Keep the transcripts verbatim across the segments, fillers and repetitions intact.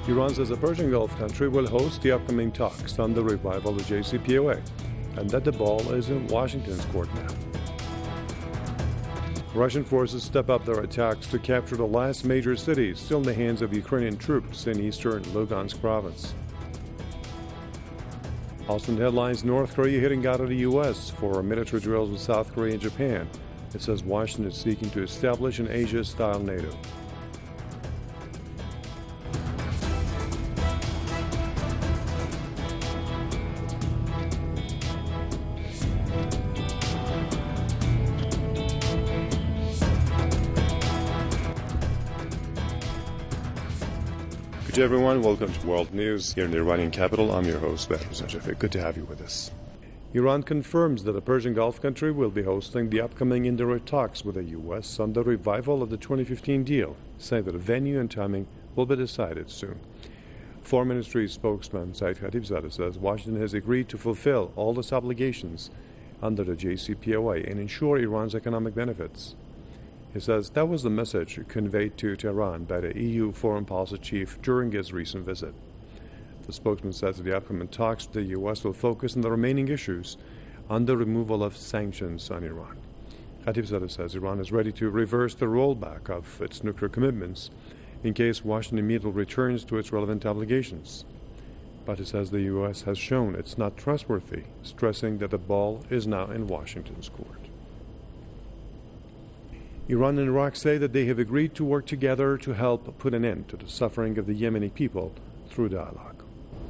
Iran says the Persian Gulf country will host the upcoming talks on the revival of the J C P O A, and that the ball is in Washington's court now. Russian forces step up their attacks to capture the last major cities still in the hands of Ukrainian troops in eastern Lugansk province. Also in headlines, North Korea hitting out of the U S for military drills with South Korea and Japan. It says Washington is seeking to establish an Asia-style NATO. Good day, everyone. Welcome to World News here in the Iranian capital. I'm your host, Behruz Najafi. Good to have you with us. Iran confirms that the Persian Gulf country will be hosting the upcoming indirect talks with the U S on the revival of the twenty fifteen deal, saying that the venue and timing will be decided soon. Foreign Ministry spokesman Saeed Khatibzadeh says Washington has agreed to fulfill all its obligations under the J C P O A and ensure Iran's economic benefits. He says that was the message conveyed to Tehran by the E U foreign policy chief during his recent visit. The spokesman says that the upcoming talks with the U S will focus on the remaining issues on the removal of sanctions on Iran. Khatibzadeh says Iran is ready to reverse the rollback of its nuclear commitments in case Washington immediately returns to its relevant obligations. But he says the U S has shown it's not trustworthy, stressing that the ball is now in Washington's court. Iran and Iraq say that they have agreed to work together to help put an end to the suffering of the Yemeni people through dialogue.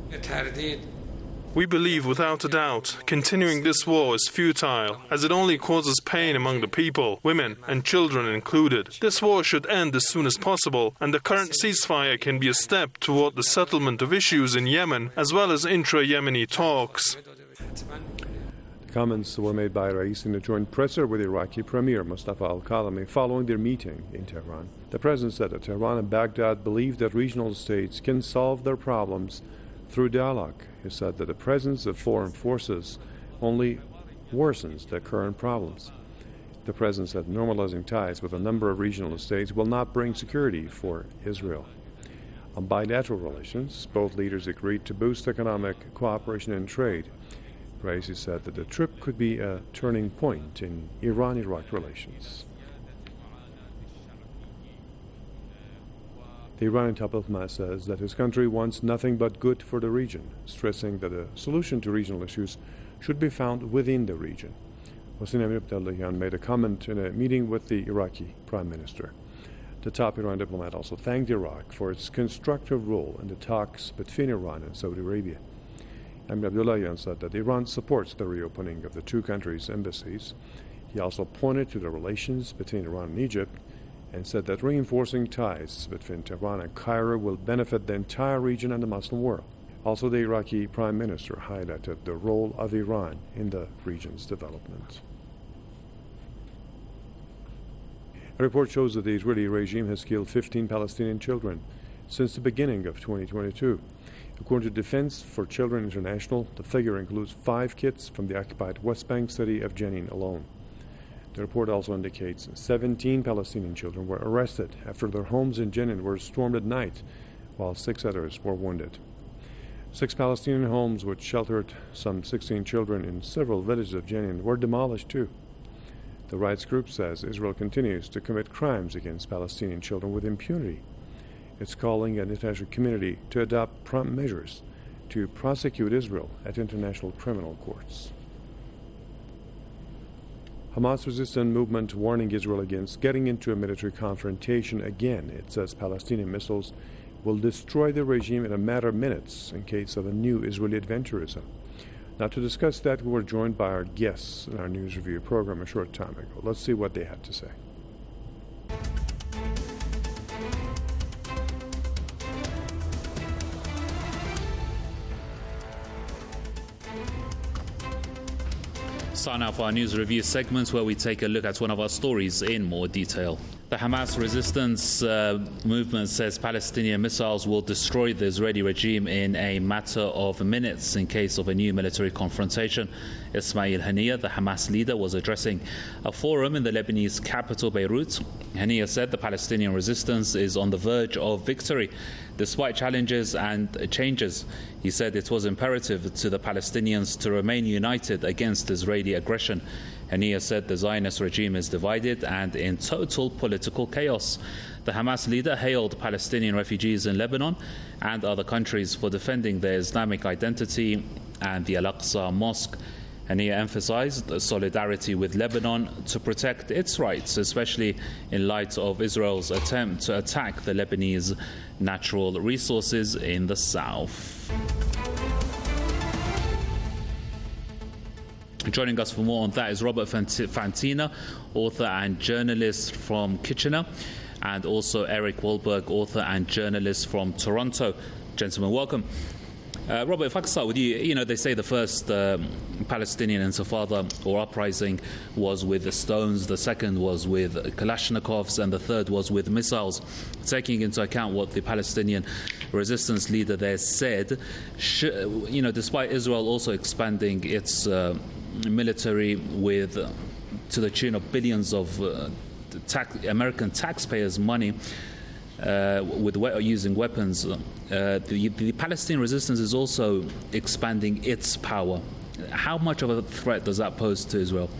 We believe without a doubt continuing this war is futile, as it only causes pain among the people, women and children included. This war should end as soon as possible, and the current ceasefire can be a step toward the settlement of issues in Yemen as well as intra-Yemeni talks. Comments were made by Rais in a joint presser with Iraqi Premier Mustafa al-Kadhimi following their meeting in Tehran. The president said that Tehran and Baghdad believe that regional states can solve their problems through dialogue. He said that the presence of foreign forces only worsens the current problems. The president said normalizing ties with a number of regional states will not bring security for Israel. On bilateral relations, both leaders agreed to boost economic cooperation and trade. Raisi said that the trip could be a turning point in Iran-Iraq relations. The Iranian top diplomat says that his country wants nothing but good for the region, stressing that a solution to regional issues should be found within the region. Hossein Amir-Abdollahian made a comment in a meeting with the Iraqi Prime Minister. The top Iran diplomat also thanked Iraq for its constructive role in the talks between Iran and Saudi Arabia. Amir-Abdollahian said that Iran supports the reopening of the two countries' embassies. He also pointed to the relations between Iran and Egypt and said that reinforcing ties between Tehran and Cairo will benefit the entire region and the Muslim world. Also, the Iraqi Prime Minister highlighted the role of Iran in the region's development. A report shows that the Israeli regime has killed fifteen Palestinian children since the beginning of twenty twenty-two. According to Defense for Children International, the figure includes five kids from the occupied West Bank city of Jenin alone. The report also indicates seventeen Palestinian children were arrested after their homes in Jenin were stormed at night, while six others were wounded. Six Palestinian homes, which sheltered some sixteen children in several villages of Jenin, were demolished too. The rights group says Israel continues to commit crimes against Palestinian children with impunity. It's calling on the international community to adopt prompt measures to prosecute Israel at international criminal courts. Hamas resistance movement warning Israel against getting into a military confrontation again. It says Palestinian missiles will destroy the regime in a matter of minutes in case of a new Israeli adventurism. Now, to discuss that, we were joined by our guests in our news review program a short time ago. Let's see what they had to say. Sign up for our news review segments where we take a look at one of our stories in more detail. The Hamas resistance uh, movement says Palestinian missiles will destroy the Israeli regime in a matter of minutes in case of a new military confrontation. Ismail Haniyeh, the Hamas leader, was addressing a forum in the Lebanese capital, Beirut. Haniyeh said the Palestinian resistance is on the verge of victory, despite challenges and changes. He said it was imperative to the Palestinians to remain united against Israeli aggression. Haniyeh said the Zionist regime is divided and in total political chaos. The Hamas leader hailed Palestinian refugees in Lebanon and other countries for defending their Islamic identity and the Al-Aqsa Mosque. Haniyeh emphasized solidarity with Lebanon to protect its rights, especially in light of Israel's attempt to attack the Lebanese natural resources in the south. Joining us for more on that is Robert Fantina, author and journalist from Kitchener, and also Eric Wahlberg, author and journalist from Toronto. Gentlemen, welcome. Uh, Robert, if I could start with you, you know, they say the first um, Palestinian Intifada or uprising was with the stones, the second was with Kalashnikovs, and the third was with missiles. Taking into account what the Palestinian resistance leader there said, sh- you know, despite Israel also expanding its uh, military with uh, to the tune of billions of uh, tax- American taxpayers' money, Uh, with we- using weapons, uh, the, the Palestinian resistance is also expanding its power. How much of a threat does that pose to Israel?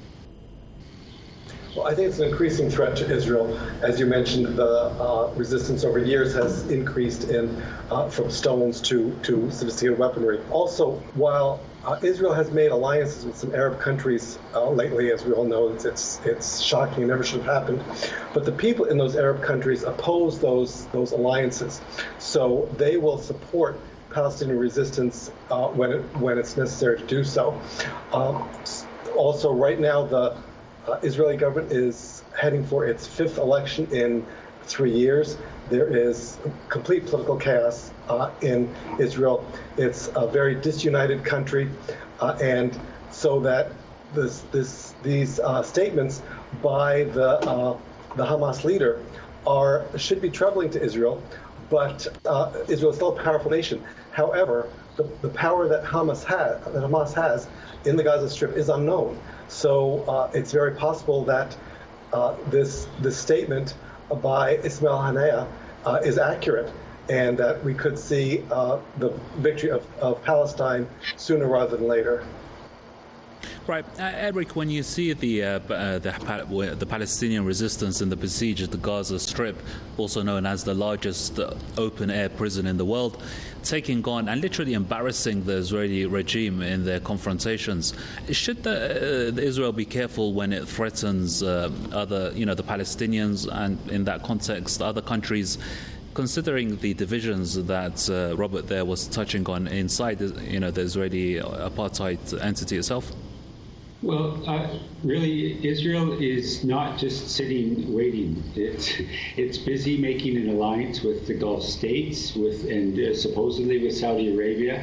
Well, I think it's an increasing threat to Israel. As you mentioned, the uh, resistance over years has increased in uh, from stones to, to sophisticated weaponry. Also, while uh, Israel has made alliances with some Arab countries uh, lately, as we all know, it's, it's it's shocking, it never should have happened. But the people in those Arab countries oppose those those alliances, so they will support Palestinian resistance uh, when it, when it's necessary to do so. Um, also, right now, the Uh, Israeli government is heading for its fifth election in three years. There is complete political chaos uh, in Israel. It's a very disunited country, uh, and so that this, this, these uh, statements by the uh, the Hamas leader are should be troubling to Israel. But uh, Israel is still a powerful nation. However, the, the power that Hamas has, that Hamas has in the Gaza Strip is unknown. So uh, it's very possible that uh, this this statement by Ismail Haniyeh uh, is accurate, and that we could see uh, the victory of, of Palestine sooner rather than later. Right, uh, Eric, when you see the, uh, uh, the the Palestinian resistance in the besieged the Gaza Strip, also known as the largest uh, open-air prison in the world, taking on and literally embarrassing the Israeli regime in their confrontations, should the, uh, the Israel be careful when it threatens uh, other, you know, the Palestinians, and in that context, other countries, considering the divisions that uh, Robert there was touching on inside, you know, the Israeli apartheid entity itself? Well, uh, really, Israel is not just sitting waiting. It's it's busy making an alliance with the Gulf states, with and uh, supposedly with Saudi Arabia,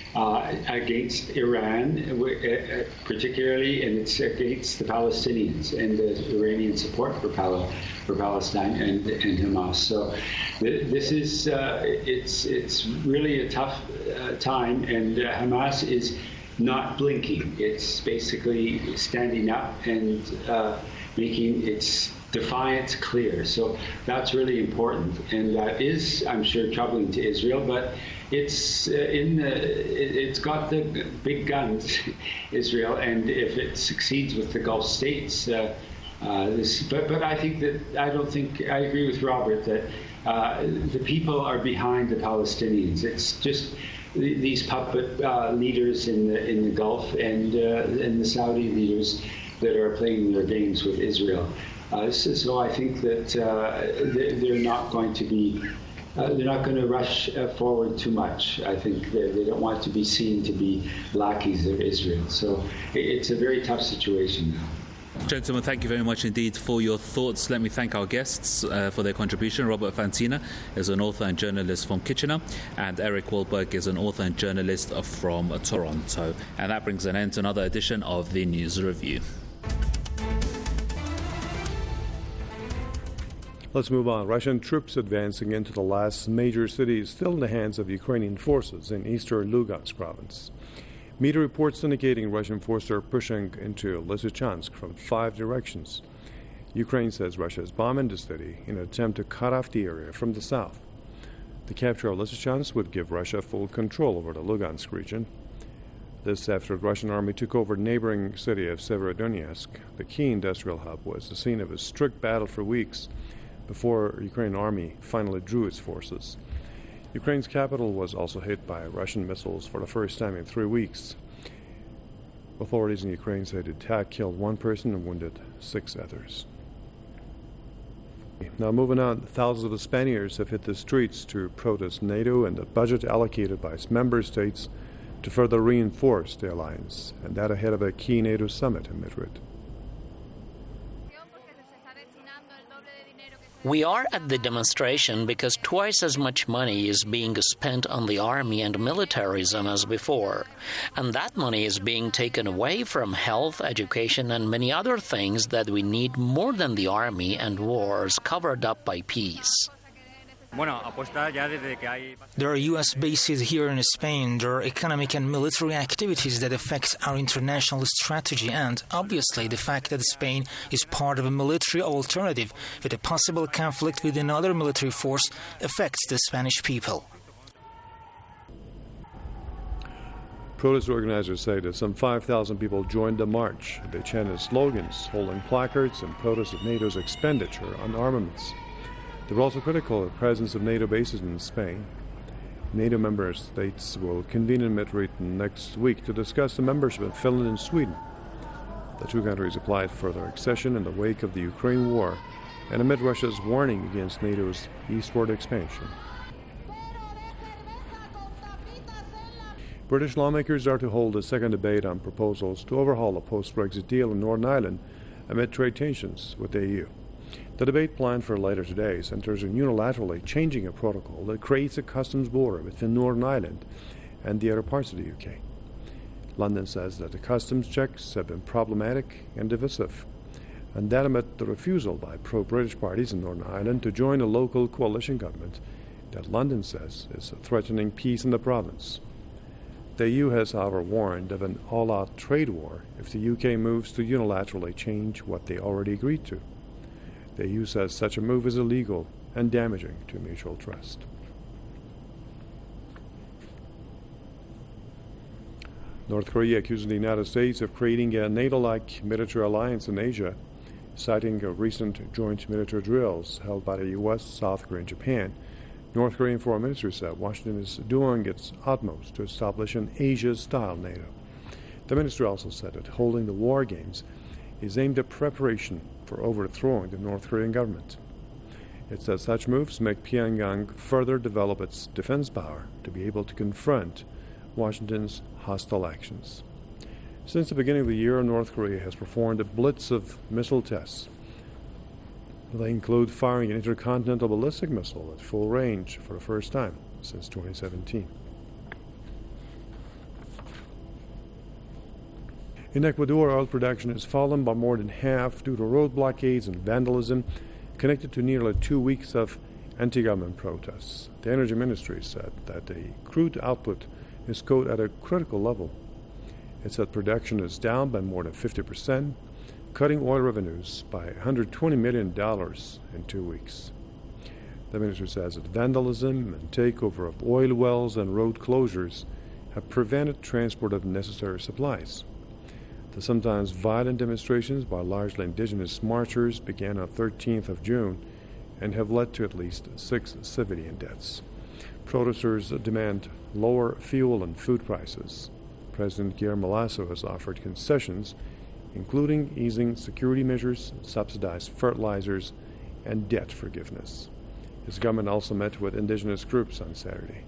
uh, against Iran, uh, particularly, and it's against the Palestinians and the Iranian support for Pal- for Palestine and and Hamas. So th- this is uh, it's it's really a tough uh, time, and uh, Hamas is not blinking. It's basically standing up and uh, making its defiance clear. So that's really important, and that is, I'm sure, troubling to Israel. But it's uh, in the, it's got the big guns, Israel, and if it succeeds with the Gulf states, uh, uh, this. But but I think that I don't think I agree with Robert that uh, the people are behind the Palestinians. It's just these puppet uh, leaders in the in the Gulf and uh, and the Saudi leaders that are playing their games with Israel. Uh, so, so I think that uh, they're not going to be uh, they're not going to rush uh, forward too much. I think they, they don't want to be seen to be lackeys of Israel. So it's a very tough situation now. Gentlemen, thank you very much indeed for your thoughts. Let me thank our guests uh, for their contribution. Robert Fantina is an author and journalist from Kitchener, and Eric Wahlberg is an author and journalist from Toronto. And that brings an end to another edition of the News Review. Let's move on. Russian troops advancing into the last major cities still in the hands of Ukrainian forces in eastern Lugansk province. Media reports indicating Russian forces are pushing into Lysychansk from five directions. Ukraine says Russia is bombing the city in an attempt to cut off the area from the south. The capture of Lysychansk would give Russia full control over the Lugansk region. This after the Russian army took over the neighboring city of Severodonetsk. The key industrial hub was the scene of a strict battle for weeks before the Ukrainian army finally drew its forces. Ukraine's capital was also hit by Russian missiles for the first time in three weeks. Authorities in Ukraine said the attack killed one person and wounded six others. Now moving on, thousands of Spaniards have hit the streets to protest NATO and the budget allocated by its member states to further reinforce the alliance, and that ahead of a key NATO summit in Madrid. We are at the demonstration because twice as much money is being spent on the army and militarism as before, and that money is being taken away from health, education, and many other things that we need more than the army and wars covered up by peace. There are U S bases here in Spain. There are economic and military activities that affect our international strategy, and obviously the fact that Spain is part of a military alternative with a possible conflict with another military force affects the Spanish people. Protest organizers say that some five thousand people joined the march. They chanted slogans, holding placards, and protested NATO's expenditure on armaments. They were also critical of the presence of NATO bases in Spain. NATO member states will convene in Madrid next week to discuss the membership of Finland and Sweden. The two countries applied for their accession in the wake of the Ukraine war and amid Russia's warning against NATO's eastward expansion. British lawmakers are to hold a second debate on proposals to overhaul a post-Brexit deal in Northern Ireland amid trade tensions with the E U. The debate planned for later today centers on unilaterally changing a protocol that creates a customs border between Northern Ireland and the other parts of the U K. London says that the customs checks have been problematic and divisive, and that amid the refusal by pro-British parties in Northern Ireland to join a local coalition government that London says is threatening peace in the province. The E U has, however, warned of an all-out trade war if the U K moves to unilaterally change what they already agreed to. The E U says such a move is illegal and damaging to mutual trust. North Korea accusing the United States of creating a NATO-like military alliance in Asia, citing a recent joint military drills held by the U S, South Korea, and Japan. North Korean Foreign Ministry said Washington is doing its utmost to establish an Asia-style NATO. The ministry also said that holding the war games is aimed at preparation for overthrowing the North Korean government. It says such moves make Pyongyang further develop its defense power to be able to confront Washington's hostile actions. Since the beginning of the year, North Korea has performed a blitz of missile tests. They include firing an intercontinental ballistic missile at full range for the first time since twenty seventeen. In Ecuador, oil production has fallen by more than half due to road blockades and vandalism connected to nearly two weeks of anti-government protests. The Energy Ministry said that the crude output is quote at a critical level. It said production is down by more than fifty percent, cutting oil revenues by one hundred twenty million dollars in two weeks. The ministry says that vandalism and takeover of oil wells and road closures have prevented transport of necessary supplies. The sometimes violent demonstrations by largely indigenous marchers began on the thirteenth of June and have led to at least six civilian deaths. Protesters demand lower fuel and food prices. President Guillermo Lasso has offered concessions, including easing security measures, subsidized fertilizers, and debt forgiveness. His government also met with indigenous groups on Saturday.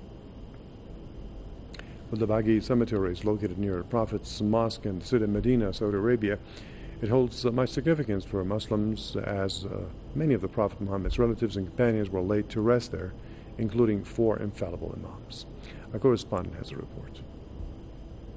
Well, the Baqi Cemetery is located near the Prophet's Mosque in the city of Medina, Saudi Arabia. It holds uh, much significance for Muslims, as uh, many of the Prophet Muhammad's relatives and companions were laid to rest there, including four infallible imams. Our correspondent has a report.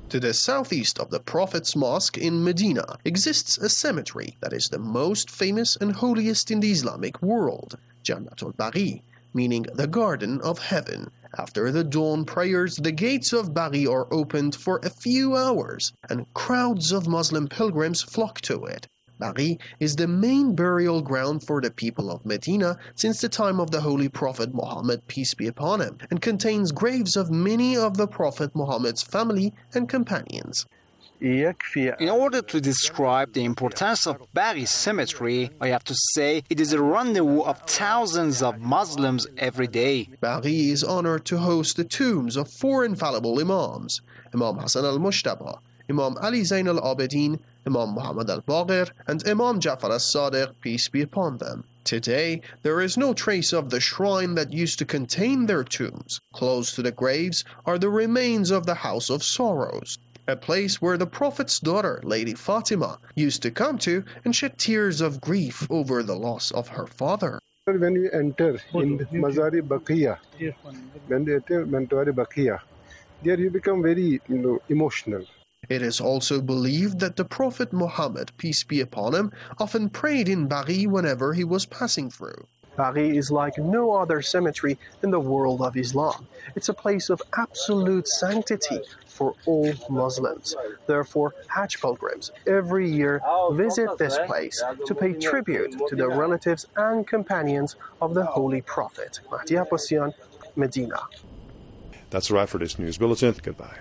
To the southeast of the Prophet's Mosque in Medina exists a cemetery that is the most famous and holiest in the Islamic world, Jannatul Baqi, meaning the Garden of Heaven. After the dawn prayers, the gates of Baqi are opened for a few hours, and crowds of Muslim pilgrims flock to it. Baqi is the main burial ground for the people of Medina since the time of the Holy Prophet Muhammad, peace be upon him, and contains graves of many of the Prophet Muhammad's family and companions. In order to describe the importance of Baqi Cemetery, I have to say it is a rendezvous of thousands of Muslims every day. Baqi is honored to host the tombs of four infallible Imams, Imam Hassan al-Mushtaba, Imam Ali Zain al-Abidin, Imam Muhammad al-Baqir, and Imam Ja'far al-Sadiq, peace be upon them. Today, there is no trace of the shrine that used to contain their tombs. Close to the graves are the remains of the House of Sorrows, a place where the Prophet's daughter, Lady Fatima, used to come to and shed tears of grief over the loss of her father. When you enter in Mazar-e Baqiyya, when you enter Mazar-e Baqiyya, there you become very, you know, emotional. It is also believed that the Prophet Muhammad, peace be upon him, often prayed in Baqi whenever he was passing through. Baqi is like no other cemetery in the world of Islam. It's a place of absolute sanctity for all Muslims. Therefore, Hajj pilgrims every year visit this place to pay tribute to the relatives and companions of the Holy Prophet. Mahdi Abbasian, Medina. That's a wrap for this news bulletin. Goodbye.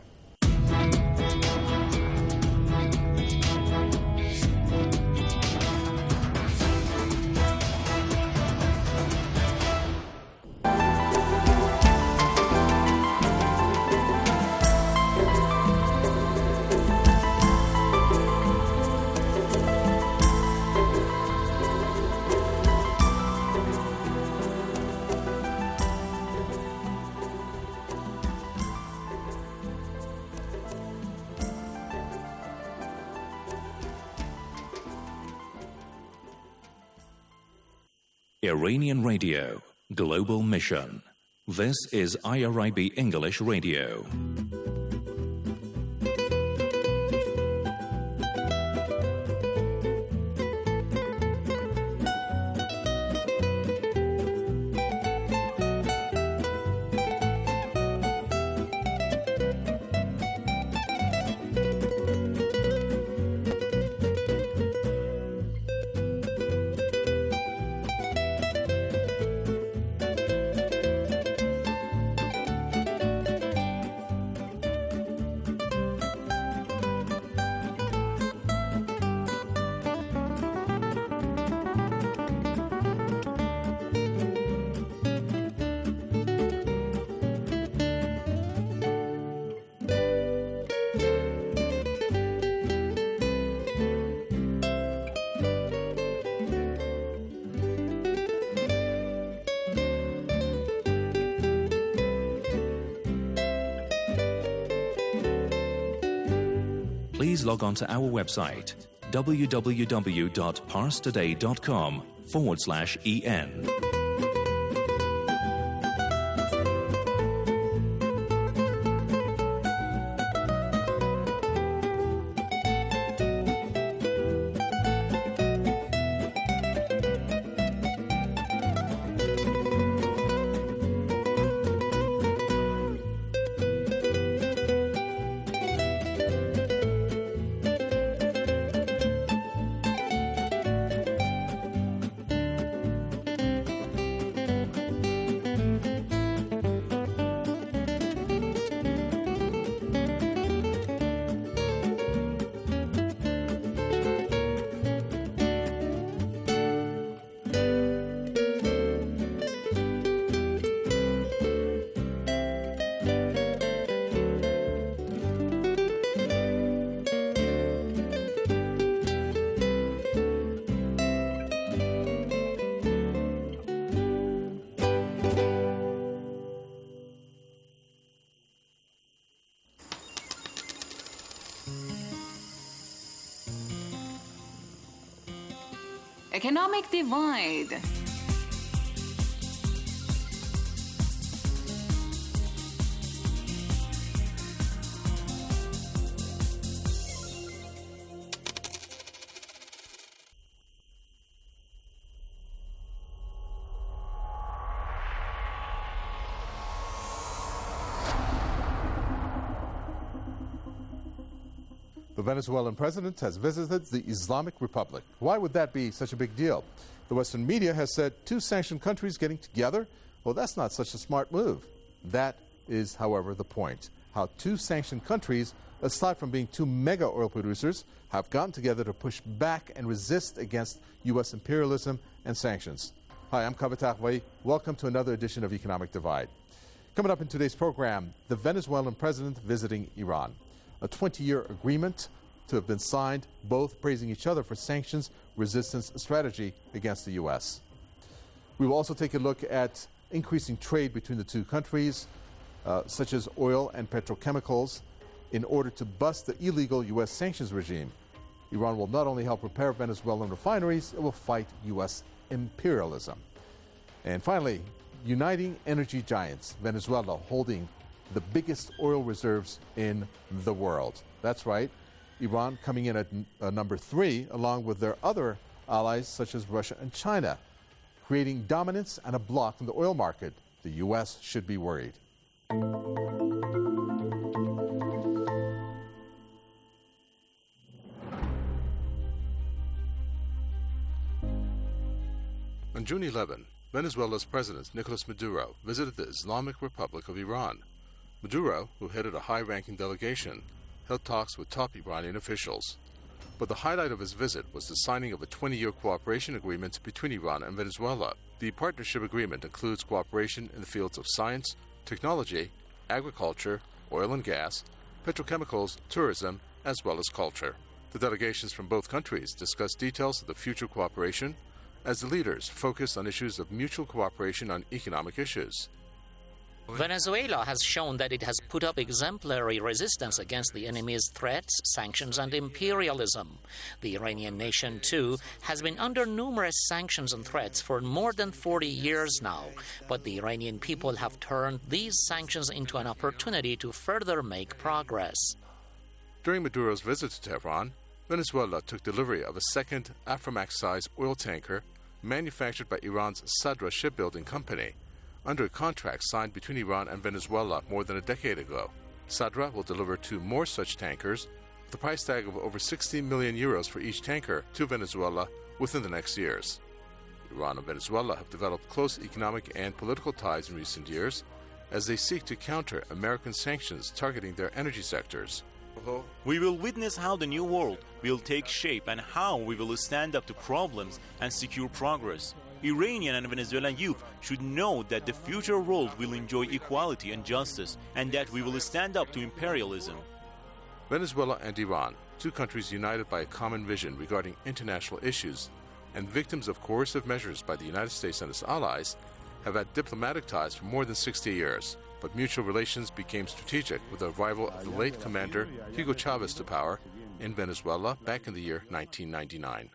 Iranian Radio, Global Mission. This is I R I B English Radio. Please log on to our website, www.parstoday.com forward slash en. Economic divide. Venezuelan president has visited the Islamic Republic. Why would that be such a big deal? The Western media has said two sanctioned countries getting together? Well, that's not such a smart move. That is, however, the point. How two sanctioned countries, aside from being two mega oil producers, have gotten together to push back and resist against U S imperialism and sanctions. Hi, I'm Kavita Akhwai. Welcome to another edition of Economic Divide. Coming up in today's program, the Venezuelan president visiting Iran. A twenty-year agreement to have been signed, both praising each other for sanctions resistance strategy against the U S. We will also take a look at increasing trade between the two countries, uh, such as oil and petrochemicals, in order to bust the illegal U S sanctions regime. Iran will not only help repair Venezuelan refineries, it will fight U S imperialism. And finally, uniting energy giants, Venezuela holding the biggest oil reserves in the world. That's right, Iran coming in at uh, number three, along with their other allies such as Russia and China, creating dominance and a block in the oil market. The U S should be worried. On June eleventh, Venezuela's President Nicolas Maduro visited the Islamic Republic of Iran. Maduro, who headed a high-ranking delegation, held talks with top Iranian officials. But the highlight of his visit was the signing of a twenty-year cooperation agreement between Iran and Venezuela. The partnership agreement includes cooperation in the fields of science, technology, agriculture, oil and gas, petrochemicals, tourism, as well as culture. The delegations from both countries discussed details of the future cooperation, as the leaders focused on issues of mutual cooperation on economic issues. Venezuela has shown that it has put up exemplary resistance against the enemy's threats, sanctions, and imperialism. The Iranian nation, too, has been under numerous sanctions and threats for more than forty years now, but the Iranian people have turned these sanctions into an opportunity to further make progress. During Maduro's visit to Tehran, Venezuela took delivery of a second Aframax-sized oil tanker manufactured by Iran's Sadra shipbuilding company, under a contract signed between Iran and Venezuela more than a decade ago. Sadra will deliver two more such tankers, with a price tag of over sixty million euros for each tanker, to Venezuela within the next years. Iran and Venezuela have developed close economic and political ties in recent years as they seek to counter American sanctions targeting their energy sectors. We will witness how the new world will take shape and how we will stand up to problems and secure progress. Iranian and Venezuelan youth should know that the future world will enjoy equality and justice, and that we will stand up to imperialism. Venezuela and Iran, two countries united by a common vision regarding international issues and victims of coercive measures by the United States and its allies, have had diplomatic ties for more than sixty years. But mutual relations became strategic with the arrival of the late commander Hugo Chavez to power in Venezuela back in the year nineteen ninety-nine.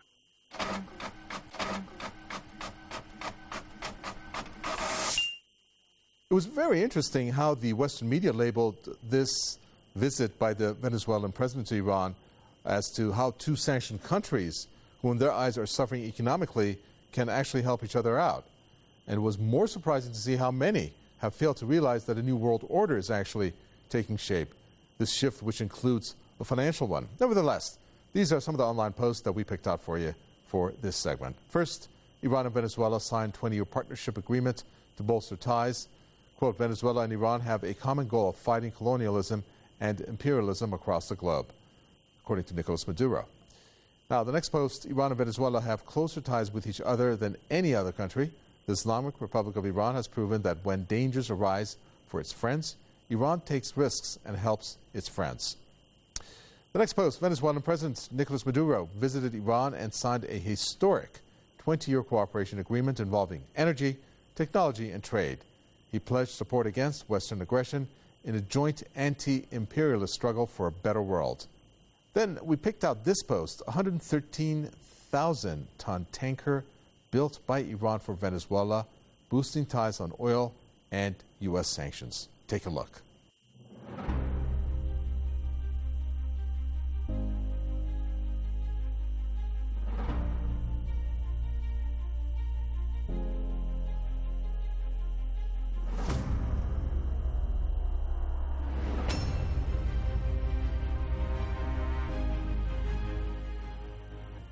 It was very interesting how the Western media labeled this visit by the Venezuelan president to Iran as to how two sanctioned countries, who in their eyes are suffering economically, can actually help each other out. And it was more surprising to see how many have failed to realize that a new world order is actually taking shape, this shift which includes a financial one. Nevertheless, these are some of the online posts that we picked out for you for this segment. First, Iran and Venezuela signed twenty-year partnership agreement to bolster ties. Quote, Venezuela and Iran have a common goal of fighting colonialism and imperialism across the globe, according to Nicolas Maduro. Now, the next post, Iran and Venezuela have closer ties with each other than any other country. The Islamic Republic of Iran has proven that when dangers arise for its friends, Iran takes risks and helps its friends. The next post, Venezuelan President Nicolas Maduro visited Iran and signed a historic twenty-year cooperation agreement involving energy, technology, and trade. He pledged support against Western aggression in a joint anti-imperialist struggle for a better world. Then we picked out this post, a one hundred thirteen thousand ton tanker built by Iran for Venezuela, boosting ties on oil and U S sanctions. Take a look.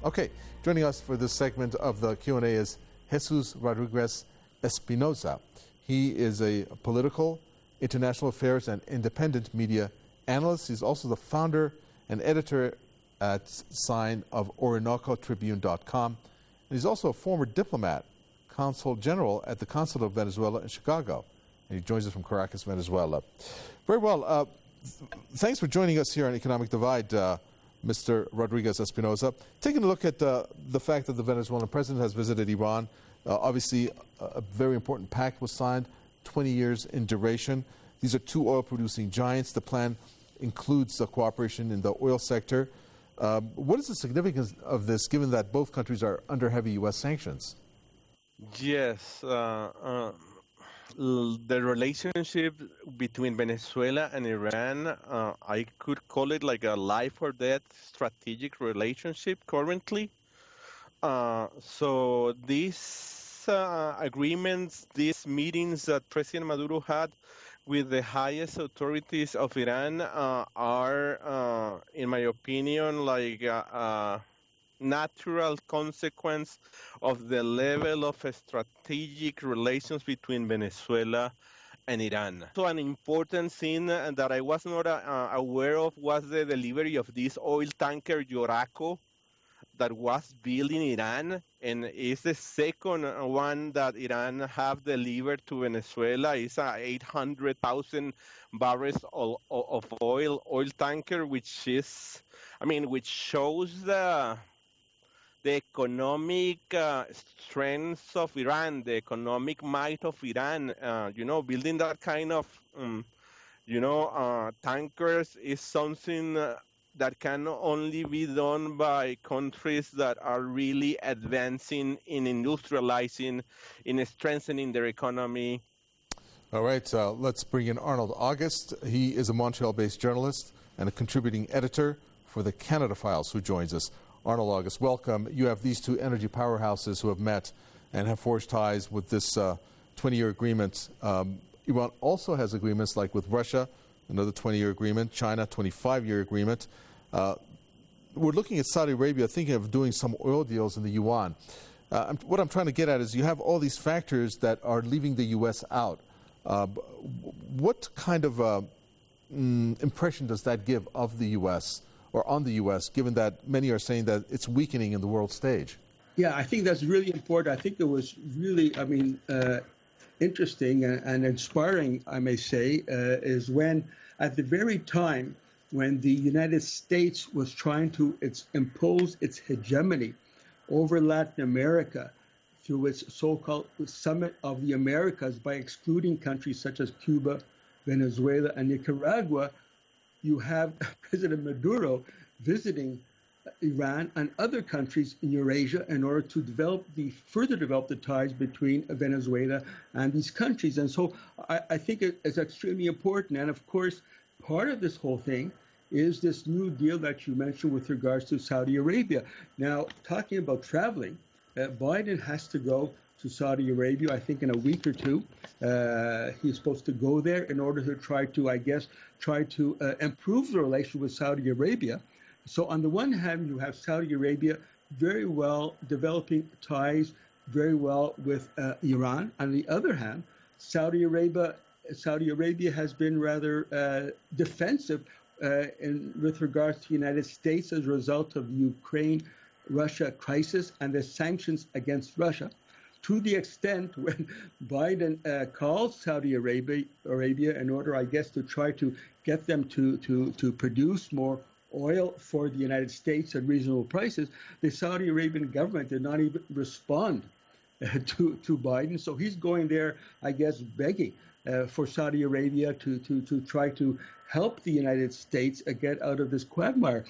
Okay, joining us for this segment of the Q and A is Jesus Rodriguez Espinoza. He is a political, international affairs, and independent media analyst. He's also the founder and editor at sign of Orinoco Tribune dot com. And he's also a former diplomat, consul general at the Consulate of Venezuela in Chicago. And he joins us from Caracas, Venezuela. Very well. Uh, th- thanks for joining us here on Economic Divide, uh, Mister Rodriguez Espinoza. Taking a look at uh, the fact that the Venezuelan president has visited Iran. Uh, obviously, a, a very important pact was signed, twenty years in duration. These are two oil-producing giants. The plan includes the cooperation in the oil sector. Uh, what is the significance of this, given that both countries are under heavy U S sanctions? Yes, uh, uh, the relationship between Venezuela and Iran, uh, I could call it like a life or death strategic relationship currently. Uh, so these uh, agreements, these meetings that President Maduro had with the highest authorities of Iran uh, are, uh, in my opinion, like a, a natural consequence of the level of strategic relations between Venezuela and Iran. So an important thing that I was not uh, aware of was the delivery of this oil tanker Yoraco that was built in Iran, and is the second one that Iran have delivered to Venezuela. It's a eight hundred thousand barrels of oil oil tanker, which is, I mean, which shows the the economic uh, strength of Iran, the economic might of Iran. Uh, you know, building that kind of, um, you know, uh, tankers is something Uh, that can only be done by countries that are really advancing in industrializing, in strengthening their economy. All right, uh, let's bring in Arnold August. He is a Montreal-based journalist and a contributing editor for the Canada Files, who joins us. Arnold August, welcome. You have these two energy powerhouses who have met and have forged ties with this uh, twenty-year agreement. Um, Iran also has agreements like with Russia, another twenty-year agreement, China, twenty-five-year agreement. Uh, we're looking at Saudi Arabia thinking of doing some oil deals in the yuan. Uh, I'm, what I'm trying to get at is you have all these factors that are leaving the U S out. Uh, what kind of uh, mm, impression does that give of the U S or on the U S, given that many are saying that it's weakening in the world stage? Yeah, I think that's really important. I think it was really, I mean, uh, interesting and, and inspiring, I may say, uh, is when at the very time when the United States was trying to its, impose its hegemony over Latin America through its so-called Summit of the Americas by excluding countries such as Cuba, Venezuela, and Nicaragua, you have President Maduro visiting Iran and other countries in Eurasia in order to develop the further develop the ties between Venezuela and these countries. And so I, I think it is extremely important. And of course, part of this whole thing is this new deal that you mentioned with regards to Saudi Arabia. Now, talking about traveling, uh, Biden has to go to Saudi Arabia, I think, in a week or two. Uh, he's supposed to go there in order to try to, I guess, try to uh, improve the relation with Saudi Arabia. So on the one hand, you have Saudi Arabia very well developing ties very well with uh, Iran. On the other hand, Saudi Arabia Saudi Arabia has been rather uh, defensive uh, in, with regards to the United States as a result of the Ukraine-Russia crisis and the sanctions against Russia, to the extent when Biden uh, called Saudi Arabia, Arabia in order, I guess, to try to get them to, to, to produce more oil for the United States at reasonable prices, the Saudi Arabian government did not even respond uh, to, to Biden. So he's going there, I guess, begging uh, for Saudi Arabia to, to, to try to help the United States uh, get out of this quagmire.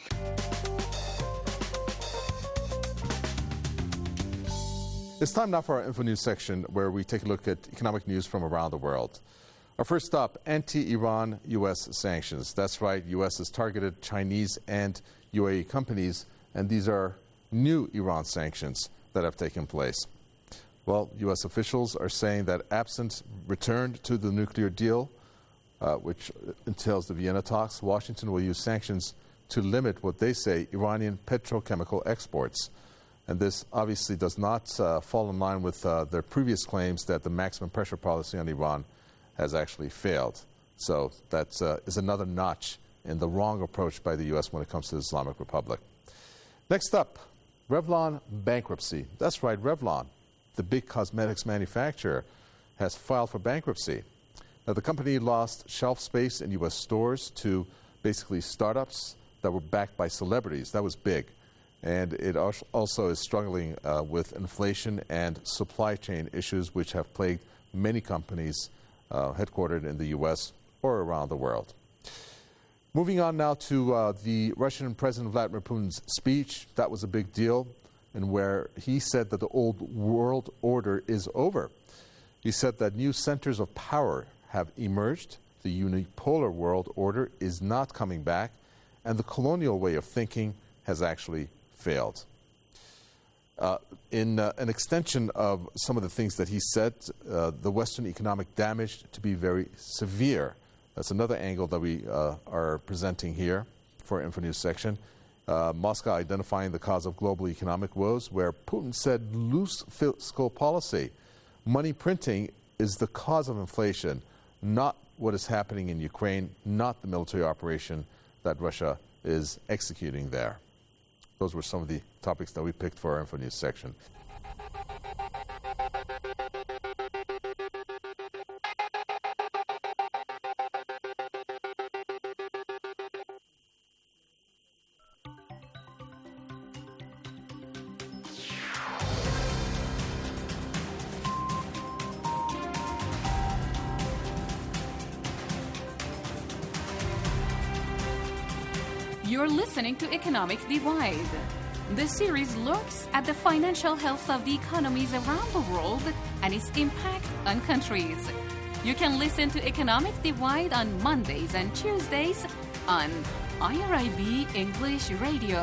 It's time now for our Info News section, where we take a look at economic news from around the world. Our first stop, anti-Iran U S sanctions. That's right, U S has targeted Chinese and U A E companies, and these are new Iran sanctions that have taken place. Well, U S officials are saying that absent return to the nuclear deal, uh, which entails the Vienna talks, Washington will use sanctions to limit what they say Iranian petrochemical exports. And this obviously does not uh, fall in line with uh, their previous claims that the maximum pressure policy on Iran has actually failed. So that uh, is another notch in the wrong approach by the U S when it comes to the Islamic Republic. Next up, Revlon bankruptcy. That's right, Revlon, the big cosmetics manufacturer, has filed for bankruptcy. Now, the company lost shelf space in U S stores to basically startups that were backed by celebrities. That was big. And it also is struggling uh, with inflation and supply chain issues, which have plagued many companies uh, headquartered in the U S or around the world. Moving on now to uh, the Russian President Vladimir Putin's speech. That was a big deal, and where he said that the old world order is over. He said that new centers of power have emerged. The unipolar world order is not coming back, and the colonial way of thinking has actually failed. Uh, in uh, an extension of some of the things that he said, uh, the Western economic damage to be very severe. That's another angle that we uh, are presenting here for our InfoNews section. Uh, Moscow identifying the cause of global economic woes, where Putin said loose fiscal policy, money printing, is the cause of inflation, not what is happening in Ukraine, not the military operation that Russia is executing there. Those were some of the topics that we picked for our InfoNews section. You're listening to Economic Divide. This series looks at the financial health of the economies around the world and its impact on countries. You can listen to Economic Divide on Mondays and Tuesdays on I R I B English Radio.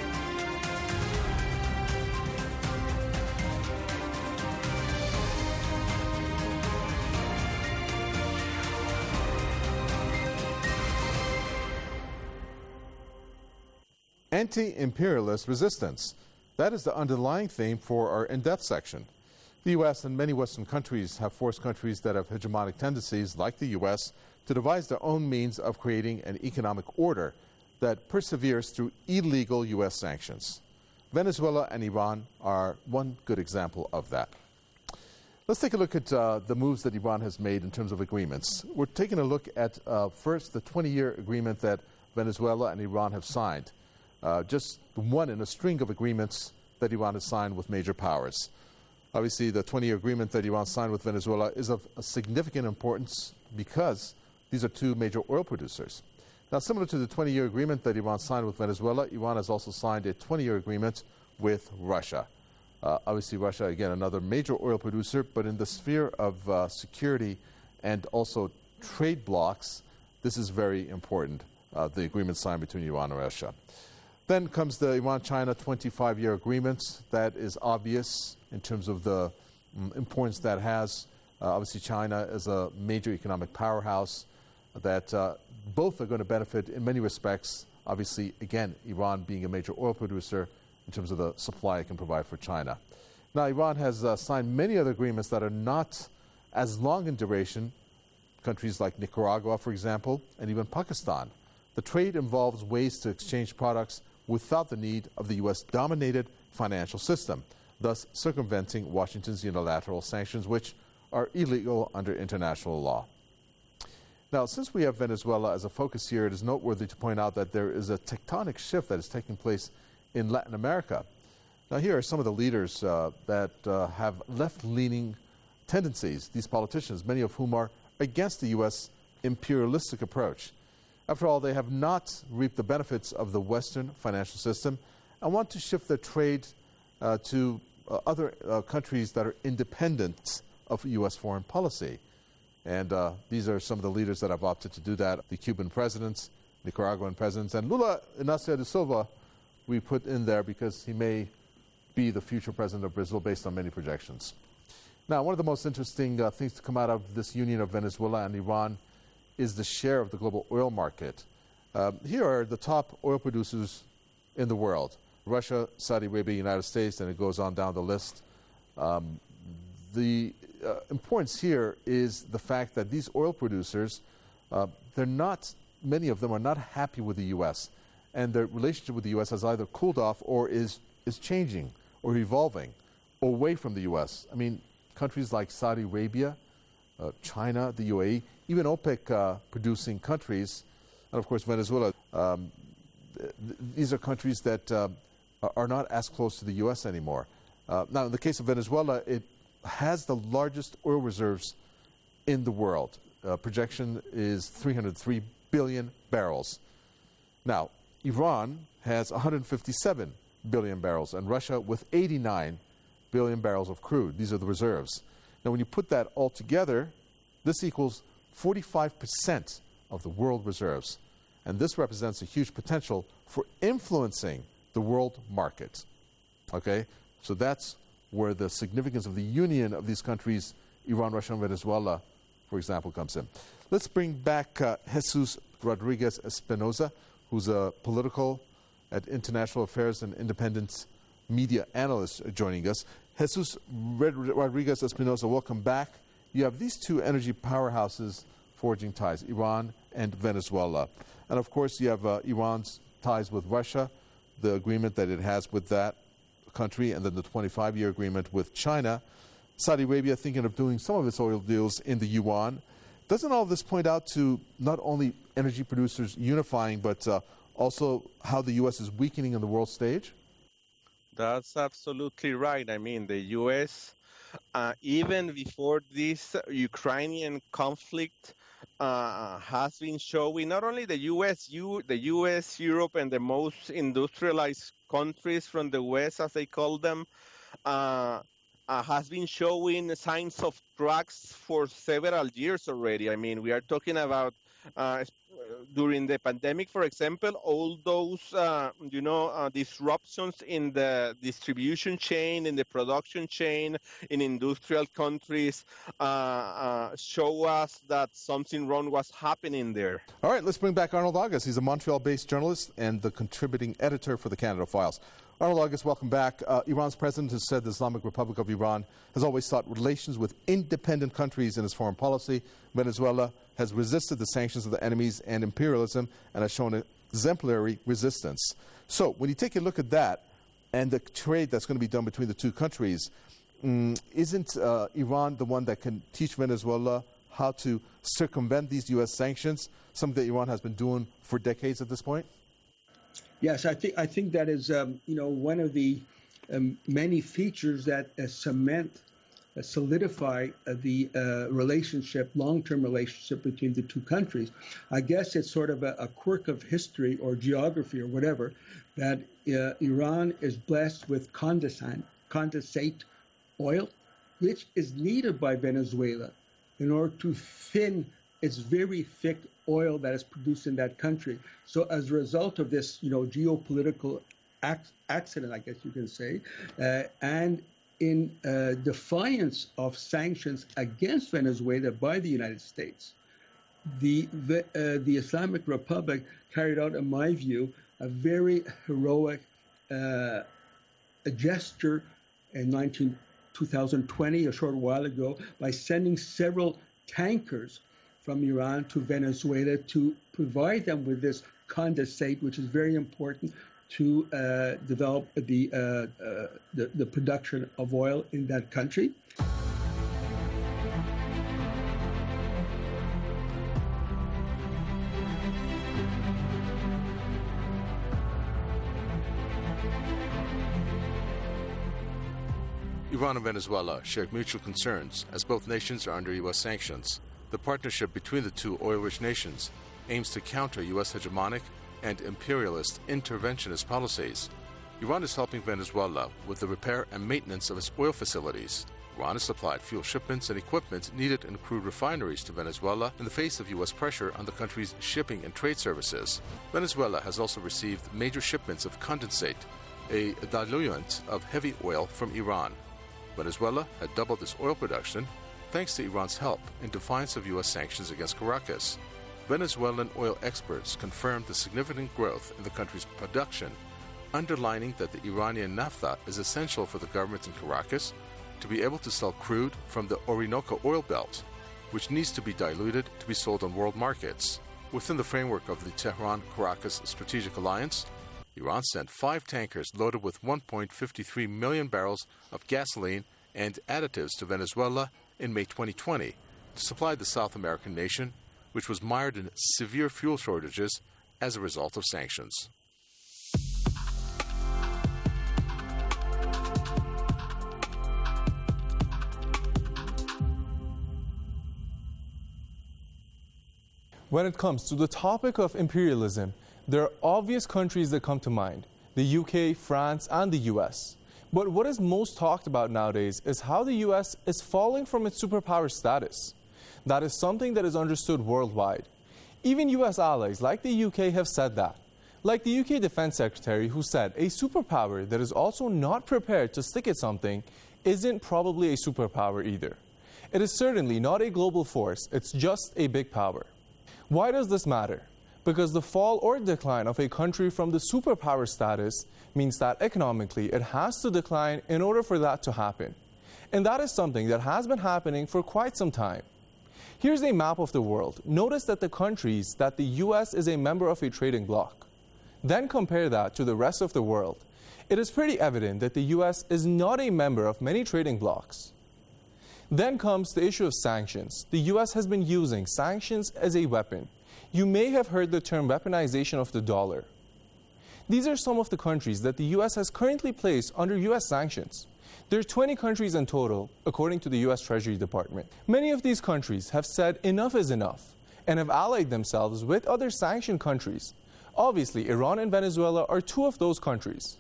Anti-imperialist resistance. That is the underlying theme for our in-depth section. The U S and many Western countries have forced countries that have hegemonic tendencies, like the U S, to devise their own means of creating an economic order that perseveres through illegal U S sanctions. Venezuela and Iran are one good example of that. Let's take a look at uh, the moves that Iran has made in terms of agreements. We're taking a look at, uh, first, the twenty-year agreement that Venezuela and Iran have signed. Uh, just one in a string of agreements that Iran has signed with major powers. Obviously, the twenty-year agreement that Iran signed with Venezuela is of a significant importance because these are two major oil producers. Now, similar to the twenty-year agreement that Iran signed with Venezuela, Iran has also signed a twenty-year agreement with Russia. Uh, obviously, Russia, again, another major oil producer, but in the sphere of uh, security and also trade blocks, this is very important, uh, the agreement signed between Iran and Russia. Then comes the Iran-China twenty-five-year agreement. That is obvious in terms of the um, importance that has. Uh, obviously, China is a major economic powerhouse that uh, both are going to benefit in many respects. Obviously, again, Iran being a major oil producer in terms of the supply it can provide for China. Now, Iran has uh, signed many other agreements that are not as long in duration, countries like Nicaragua, for example, and even Pakistan. The trade involves ways to exchange products without the need of the U S-dominated financial system, thus circumventing Washington's unilateral sanctions, which are illegal under international law. Now, since we have Venezuela as a focus here, it is noteworthy to point out that there is a tectonic shift that is taking place in Latin America. Now, here are some of the leaders uh, that uh, have left-leaning tendencies, these politicians, many of whom are against the U S imperialistic approach. After all, they have not reaped the benefits of the Western financial system and want to shift their trade uh, to uh, other uh, countries that are independent of U S foreign policy. And uh, these are some of the leaders that have opted to do that. The Cuban presidents, Nicaraguan presidents, and Lula Inácio da Silva we put in there because he may be the future president of Brazil based on many projections. Now, one of the most interesting uh, things to come out of this union of Venezuela and Iran is the share of the global oil market. Uh, here are the top oil producers in the world. Russia, Saudi Arabia, United States, and it goes on down the list. Um, the uh, importance here is the fact that these oil producers, uh, they're not, many of them are not happy with the U S, and their relationship with the U S has either cooled off or is, is changing or evolving away from the U S. I mean, countries like Saudi Arabia, uh, China, the U A E, even OPEC uh, producing countries, and of course Venezuela, um, th- these are countries that uh, are not as close to the U S anymore. Uh, now, in the case of Venezuela, it has the largest oil reserves in the world. Uh, projection is three hundred three billion barrels. Now, Iran has one hundred fifty-seven billion barrels, and Russia with eighty-nine billion barrels of crude. These are the reserves. Now, when you put that all together, this equals forty-five percent of the world reserves. And this represents a huge potential for influencing the world market. Okay? So that's where the significance of the union of these countries, Iran, Russia, and Venezuela, for example, comes in. Let's bring back uh, Jesus Rodriguez Espinosa, who's a political and international affairs and independent media analyst uh, joining us. Jesus Rodriguez Espinosa, welcome back. You have these two energy powerhouses forging ties, Iran and Venezuela. And of course, you have uh, Iran's ties with Russia, the agreement that it has with that country, and then the twenty-five year agreement with China. Saudi Arabia thinking of doing some of its oil deals in the yuan. Doesn't all this point out to not only energy producers unifying, but uh, also how the U S is weakening on the world stage? That's absolutely right. I mean, the U S, uh, even before this Ukrainian conflict, uh, has been showing not only the U S, you, the U S, Europe, and the most industrialized countries from the West, as they call them, uh, uh, has been showing signs of cracks for several years already. I mean, we are talking about uh, during the pandemic, for example, all those, uh, you know, uh, disruptions in the distribution chain, in the production chain, in industrial countries uh, uh, show us that something wrong was happening there. All right, let's bring back Arnold August. He's a Montreal-based journalist and the contributing editor for the Canada Files. Arnold August, welcome back. Uh, Iran's president has said the Islamic Republic of Iran has always sought relations with independent countries in its foreign policy. Venezuela has resisted the sanctions of the enemies and imperialism and has shown exemplary resistance. So when you take a look at that and the trade that's going to be done between the two countries, um, isn't uh, Iran the one that can teach Venezuela how to circumvent these U S sanctions, something that Iran has been doing for decades at this point? Yes, I think I think that is um, you know one of the um, many features that uh, cement, uh, solidify uh, the uh, relationship, long-term relationship between the two countries. I guess it's sort of a, a quirk of history or geography or whatever that uh, Iran is blessed with condensate, condensate oil, which is needed by Venezuela in order to thin its very thick oil that is produced in that country. So as a result of this, you know, geopolitical ac- accident, I guess you can say, uh, and in uh, defiance of sanctions against Venezuela by the United States, the the, uh, the Islamic Republic carried out, in my view, a very heroic uh, a gesture in nineteen, twenty twenty, a short while ago, by sending several tankers from Iran to Venezuela to provide them with this condensate, which is very important to uh, develop the, uh, uh, the the production of oil in that country. Iran and Venezuela share mutual concerns as both nations are under U S sanctions. The partnership between the two oil-rich nations aims to counter U S hegemonic and imperialist interventionist policies. Iran is helping Venezuela with the repair and maintenance of its oil facilities. Iran has supplied fuel shipments and equipment needed in crude refineries to Venezuela in the face of U S pressure on the country's shipping and trade services. Venezuela has also received major shipments of condensate, a diluent of heavy oil from Iran. Venezuela had doubled its oil production thanks to Iran's help in defiance of U S sanctions against Caracas. Venezuelan oil experts confirmed the significant growth in the country's production underlining that the Iranian naphtha is essential for the government in Caracas to be able to sell crude from the Orinoco oil belt, which needs to be diluted to be sold on world markets. Within the framework of the Tehran-Caracas Strategic Alliance, Iran sent five tankers loaded with one point five three million barrels of gasoline and additives to Venezuela in May twenty twenty to supply the South American nation, which was mired in severe fuel shortages as a result of sanctions. When it comes to the topic of imperialism, there are obvious countries that come to mind: the U K, France, and the U S. But what is most talked about nowadays is how the U S is falling from its superpower status. That is something that is understood worldwide. Even U S allies like the U K have said that. Like the U K Defense Secretary, who said a superpower that is also not prepared to stick at something isn't probably a superpower either. It is certainly not a global force, it's just a big power. Why does this matter? Because the fall or decline of a country from the superpower status means that economically it has to decline in order for that to happen. And that is something that has been happening for quite some time. Here's a map of the world. Notice that the countries that the U S is a member of a trading bloc. Then compare that to the rest of the world. It is pretty evident that the U S is not a member of many trading blocs. Then comes the issue of sanctions. The U S has been using sanctions as a weapon. You may have heard the term weaponization of the dollar. These are some of the countries that the U S has currently placed under U S sanctions. There are twenty countries in total, according to the U S Treasury Department. Many of these countries have said enough is enough and have allied themselves with other sanctioned countries. Obviously, Iran and Venezuela are two of those countries.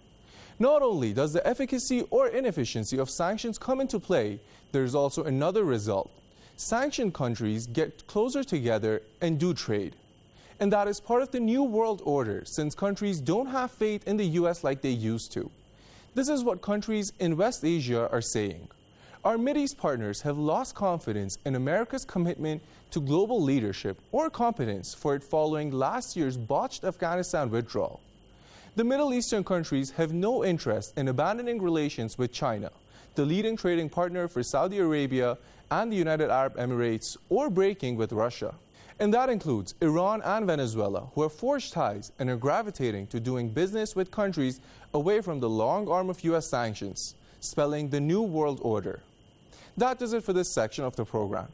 Not only does the efficacy or inefficiency of sanctions come into play, there is also another result. Sanctioned countries get closer together and do trade. And that is part of the new world order, since countries don't have faith in the U S like they used to. This is what countries in West Asia are saying. Our Mideast partners have lost confidence in America's commitment to global leadership or competence for it following last year's botched Afghanistan withdrawal. The Middle Eastern countries have no interest in abandoning relations with China, the leading trading partner for Saudi Arabia and the United Arab Emirates, or breaking with Russia. And that includes Iran and Venezuela, who have forged ties and are gravitating to doing business with countries away from the long arm of U S sanctions, spelling the New World Order. That does it for this section of the program.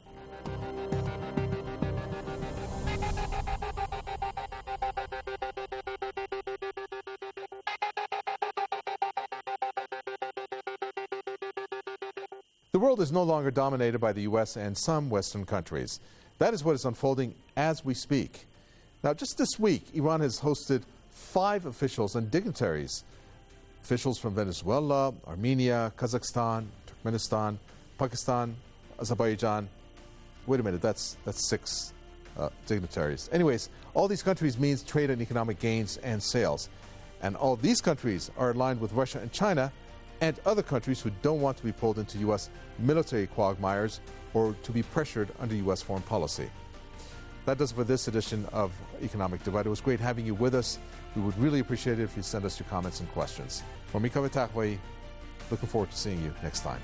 The world is no longer dominated by the U S and some Western countries. That is what is unfolding as we speak. Now, just this week, Iran has hosted five officials and dignitaries. Officials from Venezuela, Armenia, Kazakhstan, Turkmenistan, Pakistan, Azerbaijan. Wait a minute, that's, that's six uh, dignitaries. Anyways, all these countries means trade and economic gains and sales. And all these countries are aligned with Russia and China and other countries who don't want to be pulled into U S military quagmires or to be pressured under U S foreign policy. That does it for this edition of Economic Divide. It was great having you with us. We would really appreciate it if you send us your comments and questions. For me, Kaveh Taqvai, looking forward to seeing you next time.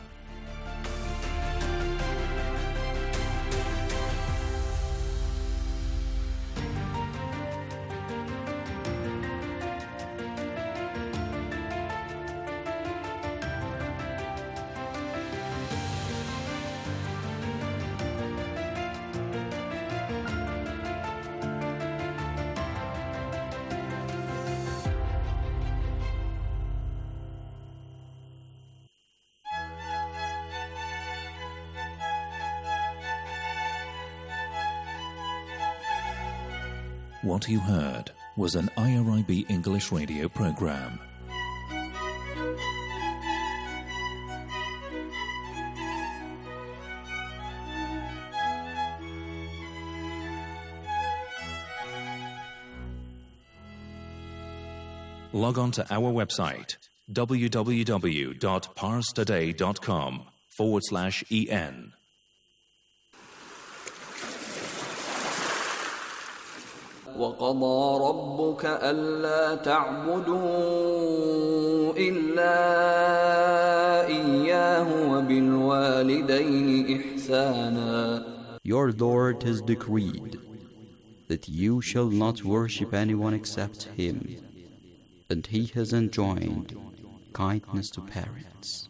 What you heard was an I R I B English radio program. Log on to our website, www.parstoday.com forward slash en. وقضى ربك ألا تعبدوا إلا إياه وبالوالدين إحسانا. Your Lord has decreed that you shall not worship anyone except Him, and He has enjoined kindness to parents.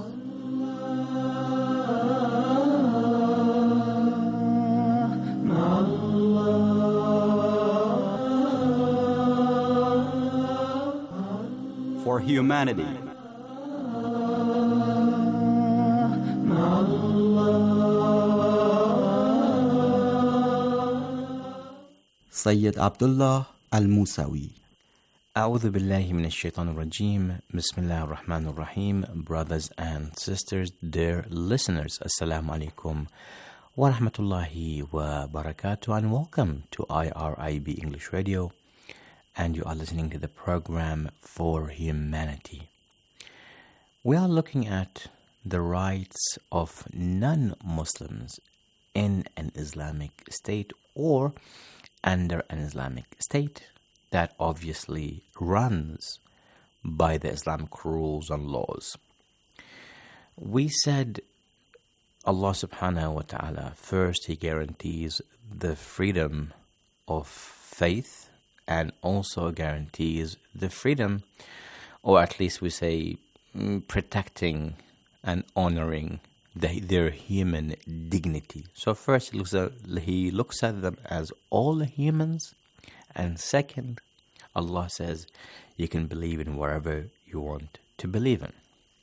For humanity, Sayyid Abdullah Al-Musawi. أعوذ بالله من الشيطان الرجيم. بسم الله الرحمن الرحيم. Brothers and sisters, dear listeners, Assalamu alaikum wa rahmatullahi wa barakatuh, and welcome to I R I B English Radio, and you are listening to the program For Humanity. We are looking at the rights of non-Muslims in an Islamic state or under an Islamic state that obviously runs by the Islamic rules and laws. We said Allah subhanahu wa ta'ala, first He guarantees the freedom of faith and also guarantees the freedom, or at least we say protecting and honoring the, their human dignity. So first he looks at, he looks at them as all humans, and second, Allah says you can believe in whatever you want to believe in.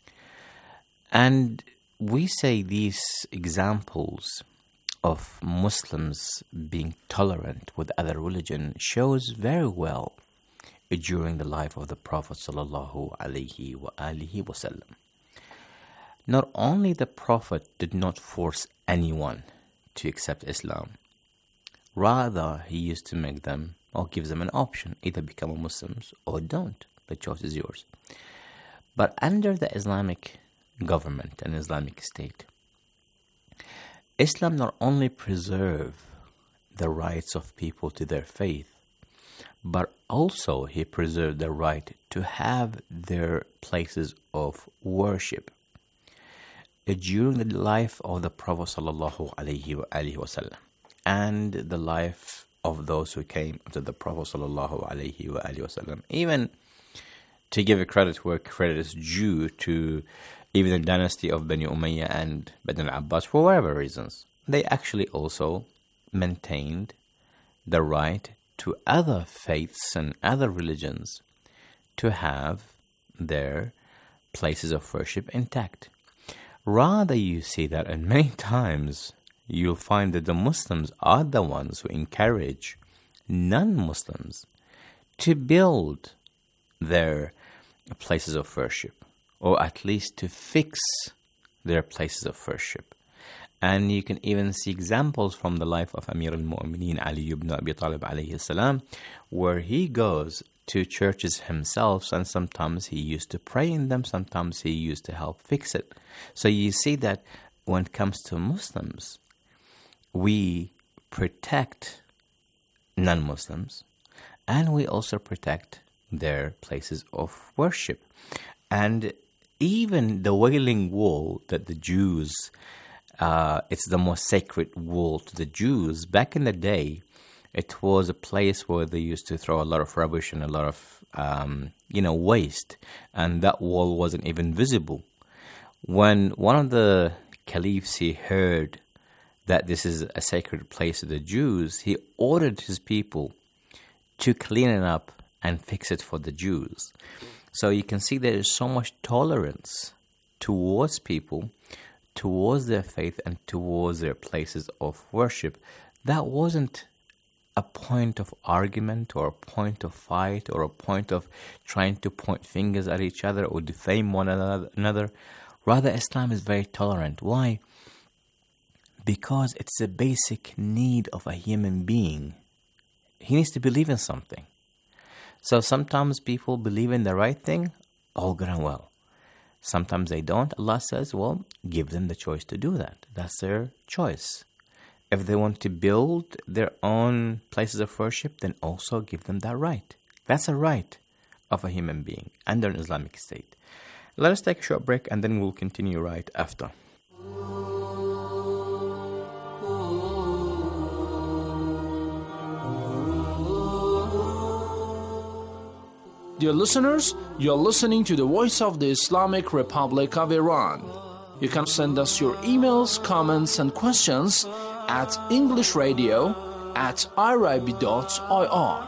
And we say these examples of Muslims being tolerant with other religion shows very well during the life of the Prophet sallallahu alaihi wa alihi wasallam. Not only the Prophet did not force anyone to accept Islam, rather he used to make them or gives them an option, either become a Muslims or don't. The choice is yours. But under the Islamic government and Islamic state, Islam not only preserve the rights of people to their faith, but also he preserved the right to have their places of worship. During the life of the Prophet sallallahu alaihi wasallam and the life of those who came to the Prophet sallallahu alaihi wasallam, even to give a credit where credit is due to even the dynasty of Bani Umayyah and Bani al-Abbas, for whatever reasons, they actually also maintained the right to other faiths and other religions to have their places of worship intact. Rather, you see that, and many times you'll find that the Muslims are the ones who encourage non-Muslims to build their places of worship, or at least to fix their places of worship. And you can even see examples from the life of Amir al-Mu'mineen Ali ibn Abi Talib alayhi salam, where he goes to churches himself, and sometimes he used to pray in them, sometimes he used to help fix it. So you see that when it comes to Muslims, we protect non-Muslims, and we also protect their places of worship. And even the Wailing Wall that the Jews, uh, it's the most sacred wall to the Jews. Back in the day, it was a place where they used to throw a lot of rubbish and a lot of, um, you know, waste. And that wall wasn't even visible. When one of the caliphs, he heard that this is a sacred place to the Jews, he ordered his people to clean it up and fix it for the Jews. So you can see there is so much tolerance towards people, towards their faith, and towards their places of worship. That wasn't a point of argument or a point of fight or a point of trying to point fingers at each other or defame one another. Rather, Islam is very tolerant. Why? Because it's a basic need of a human being. He needs to believe in something. So sometimes people believe in the right thing, all good and well. Sometimes they don't. Allah says, well, give them the choice to do that. That's their choice. If they want to build their own places of worship, then also give them that right. That's a right of a human being under an Islamic state. Let us take a short break and then we'll continue right after. Dear listeners, you're listening to the Voice of the Islamic Republic of Iran. You can send us your emails, comments, and questions at englishradio at irib dot I R.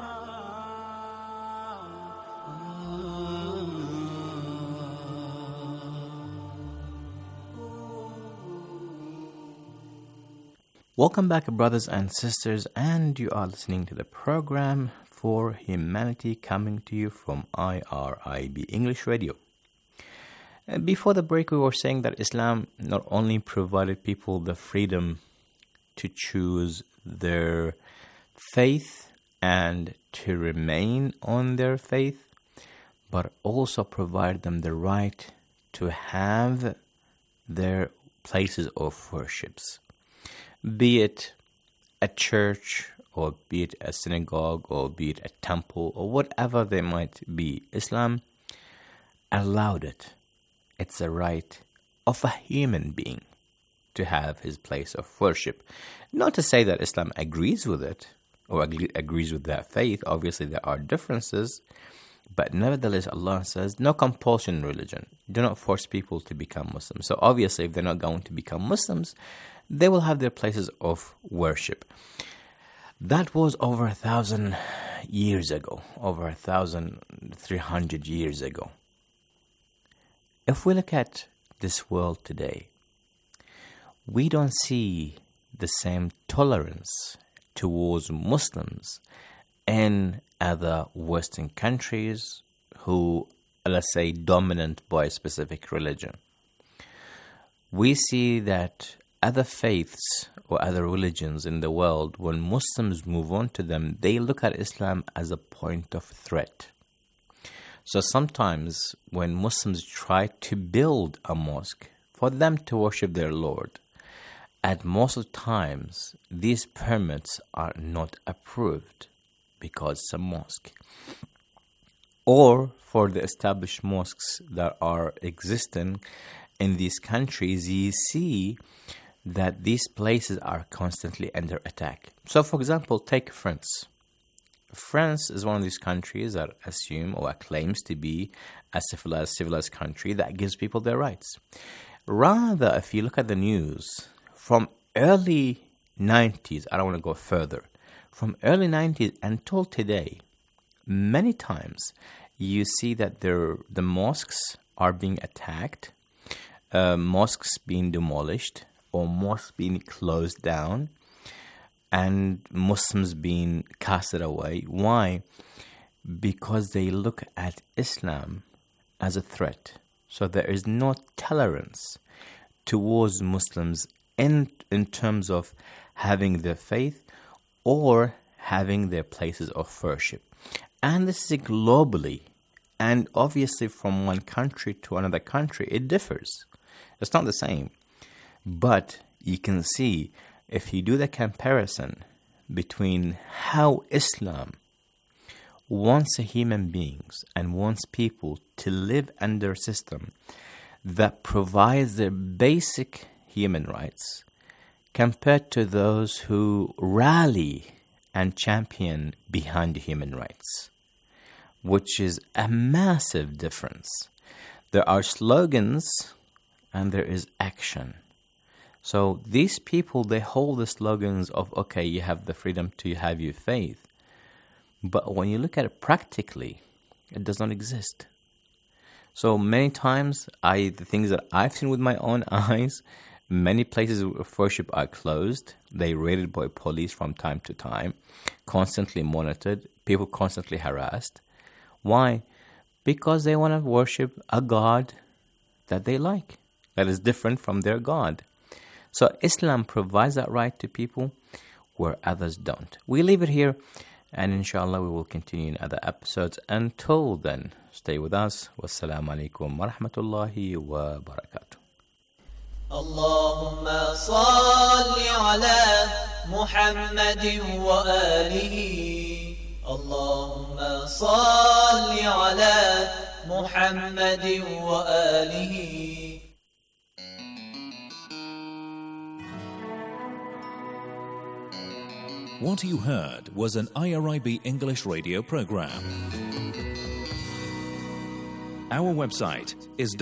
Welcome back, brothers and sisters, and you are listening to the program For Humanity, coming to you from I R I B English Radio. Before the break, we were saying that Islam not only provided people the freedom to choose their faith and to remain on their faith, but also provided them the right to have their places of worships, be it a church, or be it a synagogue, or be it a temple, or whatever they might be. Islam allowed it. It's a right of a human being to have his place of worship. Not to say that Islam agrees with it, or ag- agrees with that faith. Obviously, there are differences. But nevertheless, Allah says, no compulsion in religion. Do not force people to become Muslims. So obviously, if they're not going to become Muslims, they will have their places of worship. That was over a thousand years ago, over a thousand three hundred years ago. If we look at this world today, we don't see the same tolerance towards Muslims in other Western countries who, let's say, dominant by a specific religion. We see that other faiths or other religions in the world, when Muslims move on to them, they look at Islam as a point of threat. So sometimes when Muslims try to build a mosque for them to worship their Lord, at most of times these permits are not approved because it's a mosque. Or for the established mosques that are existing in these countries, you see that these places are constantly under attack. So, for example, take France. France is one of these countries that assume or claims to be a civilized, civilized country that gives people their rights. Rather, if you look at the news, from early nineties, I don't want to go further, from early nineties until today, many times you see that there, the mosques are being attacked, uh, mosques being demolished, or mosques being closed down, and Muslims being casted away. Why? Because they look at Islam as a threat. So there is no tolerance towards Muslims in, in terms of having their faith or having their places of worship. And this is globally. And obviously from one country to another country, it differs. It's not the same. But you can see, if you do the comparison between how Islam wants human beings and wants people to live under a system that provides their basic human rights, compared to those who rally and champion behind human rights, which is a massive difference. There are slogans and there is action. So these people, they hold the slogans of, okay, you have the freedom to have your faith. But when you look at it practically, it does not exist. So many times, I the things that I've seen with my own eyes, many places of worship are closed. They're raided by police from time to time, constantly monitored, people constantly harassed. Why? Because they want to worship a God that they like, that is different from their God. So Islam provides that right to people where others don't. We leave it here, and inshallah we will continue in other episodes. Until then, stay with us. Wassalamu alaikum wa rahmatullahi wa barakatuh. Allahumma salli ala محمد وآله اللهم صل على محمد وآله. What you heard was an I R I B English radio program. Our website is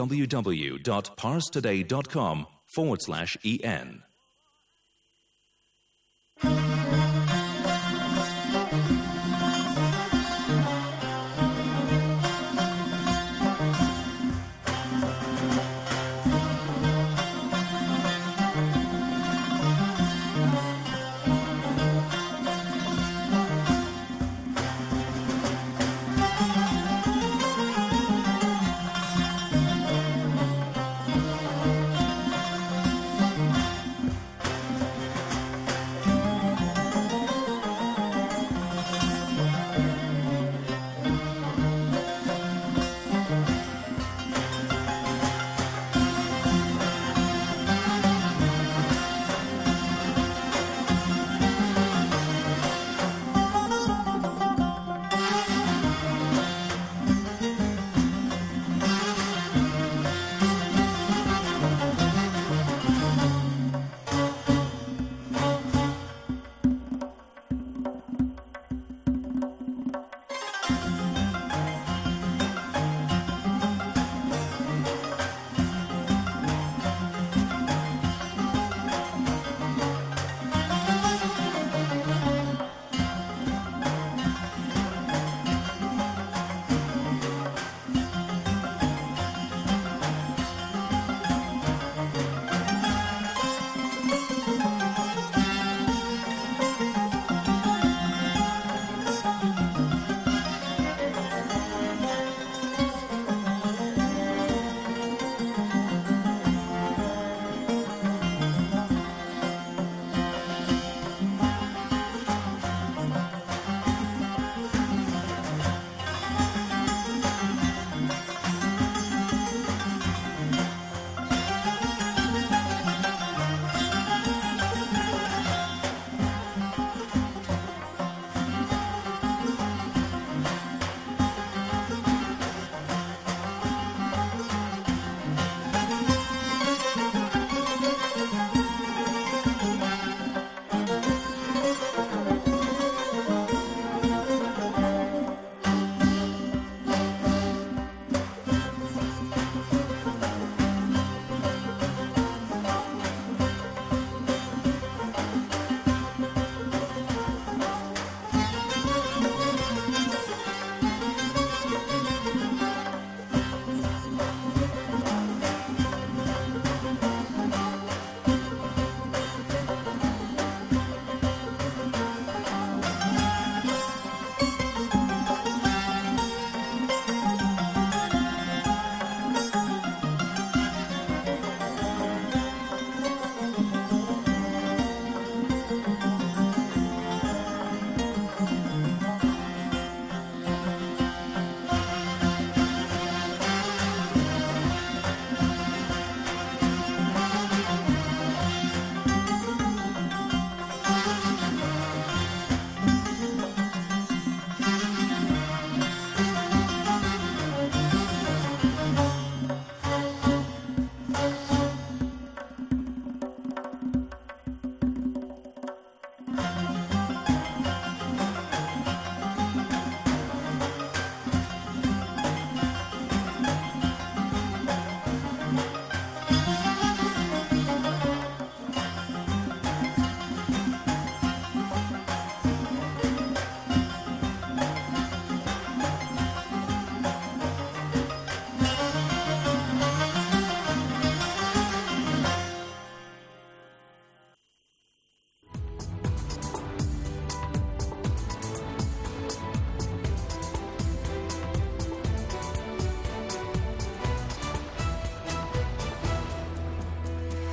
www.parstoday.com forward slash en.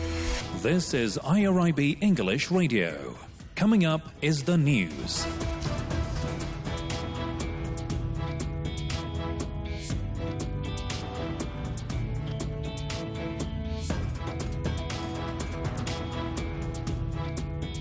This is I R I B English Radio. Coming up is the news.